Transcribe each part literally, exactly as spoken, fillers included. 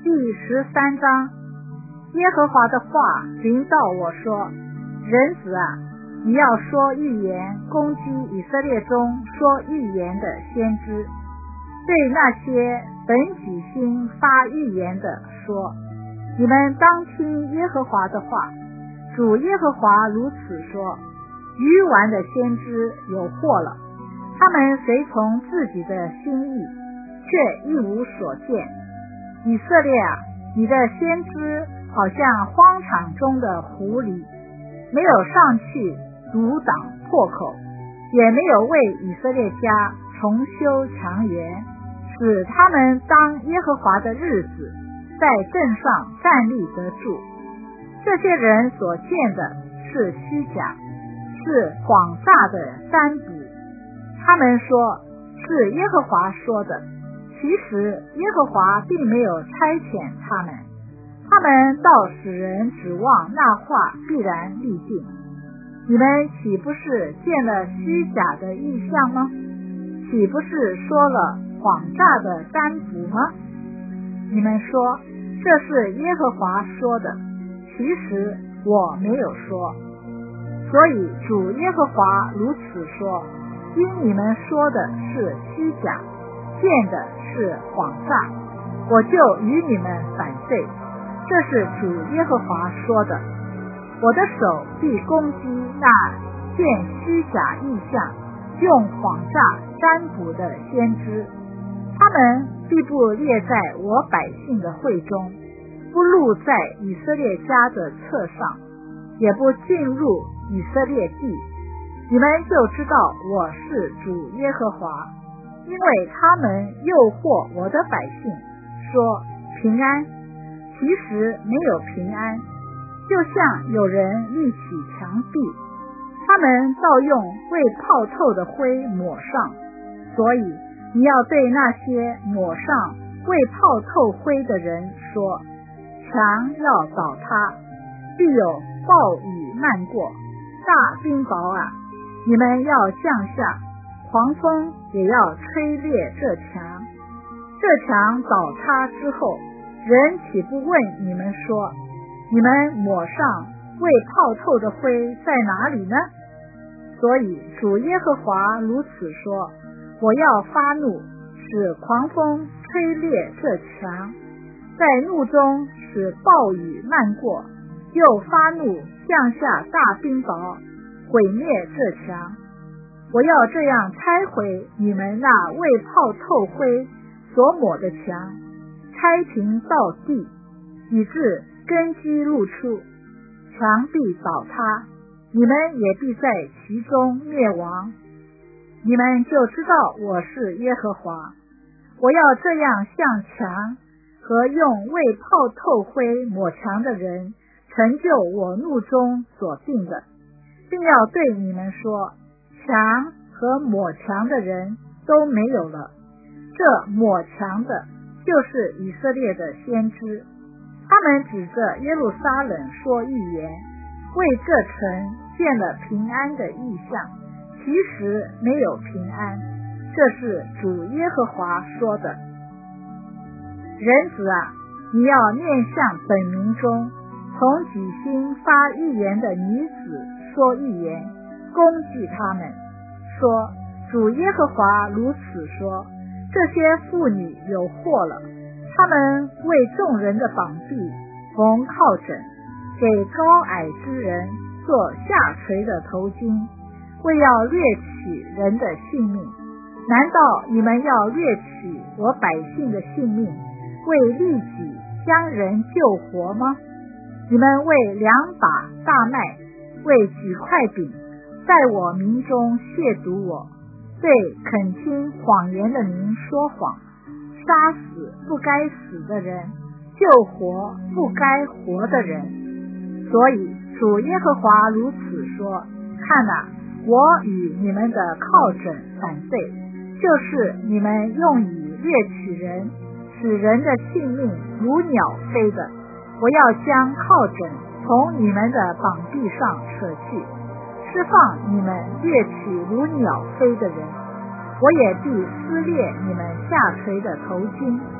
第十三章，耶和华的话临到我说，人子啊，你要说预言，攻击以色列中说预言的先知，对那些本己心发预言的说，你们当听耶和华的话。主耶和华如此说，愚顽的先知有祸了，他们随从自己的心意，却一无所见。以色列啊，你的先知好像荒场中的狐狸，没有上去阻挡破口，也没有为以色列家重修墙垣，使他们当耶和华的日子在镇上站立得住。这些人所见的是虚假，是谎诈的占卜。他们说是耶和华说的，其实耶和华并没有差遣他们。他们倒使人指望那话必然立定。你们岂不是见了虚假的异象吗？岂不是说了谎诈的占卜吗？你们说这是耶和华说的，其实我没有说。所以主耶和华如此说，因你们说的是虚假，见的是谎诈，我就与你们反对。这是主耶和华说的，我的手必攻击那见虚假异象，用谎诈占卜的先知，他们必不列在我百姓的会中，不录在以色列家的册上，也不进入以色列地。你们就知道我是主耶和华，因为他们诱惑我的百姓，说平安，其实没有平安，就像有人立起墙壁，他们倒用未泡透的灰抹上。所以你要对那些抹上未泡透灰的人说，墙要倒塌，必有暴雨漫过，大冰雹啊，你们要降下，狂风也要吹裂这墙。这墙倒塌之后，人岂不问你们说，你们抹上未泡透的灰在哪里呢？所以主耶和华如此说，我要发怒，使狂风吹裂这墙，在怒中使暴雨漫过，又发怒降下大冰雹，毁灭这墙。我要这样拆毁你们那未泡透灰所抹的墙，拆平到地，以致根基露出，墙必倒塌，你们也必在其中灭亡。你们就知道我是耶和华，我要这样向墙和用未泡透灰抹墙的人成就我怒中所定的，并要对你们说，墙和抹墙的人都没有了。这抹墙的就是以色列的先知，他们指着耶路撒冷说预言，为这城见了平安的异象，其实没有平安。这是主耶和华说的。人子啊，你要面向本民中从己心发预言的女子说预言，攻击他们，说主耶和华如此说，这些妇女有祸了，他们为众人的膀臂缝靠枕，给高矮之人做下垂的头巾，为要掠取人的性命。难道你们要掠取我百姓的性命，为利己将人救活吗？你们为两把大麦，为几块饼，在我民中亵渎我，对肯听谎言的民说谎，杀死不该死的人，救活不该活的人。所以主耶和华如此说，看哪，我与你们的靠枕反对，就是你们用以掠取人，使人的性命如鸟飞的，我要将靠枕从你们的膀臂上扯去，释放你们掠取如鸟飞的人。我也必撕裂你们下垂的头巾，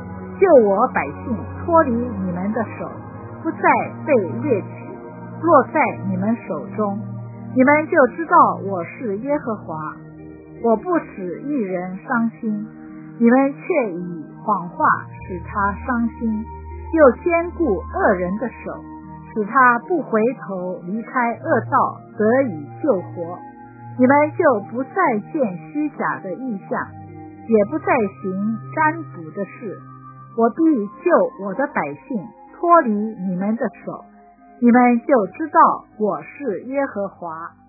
救我百姓脱离你们的手，不再被掠取，落在你们手中，你们就知道我是耶和华。我不使一人伤心，你们却以谎话使他伤心，又坚固恶人的手，使他不回头离开恶道，得以救活。你们就不再见虚假的异象，也不再行占卜的事。我必救我的百姓脱离你们的手，你们就知道我是耶和华。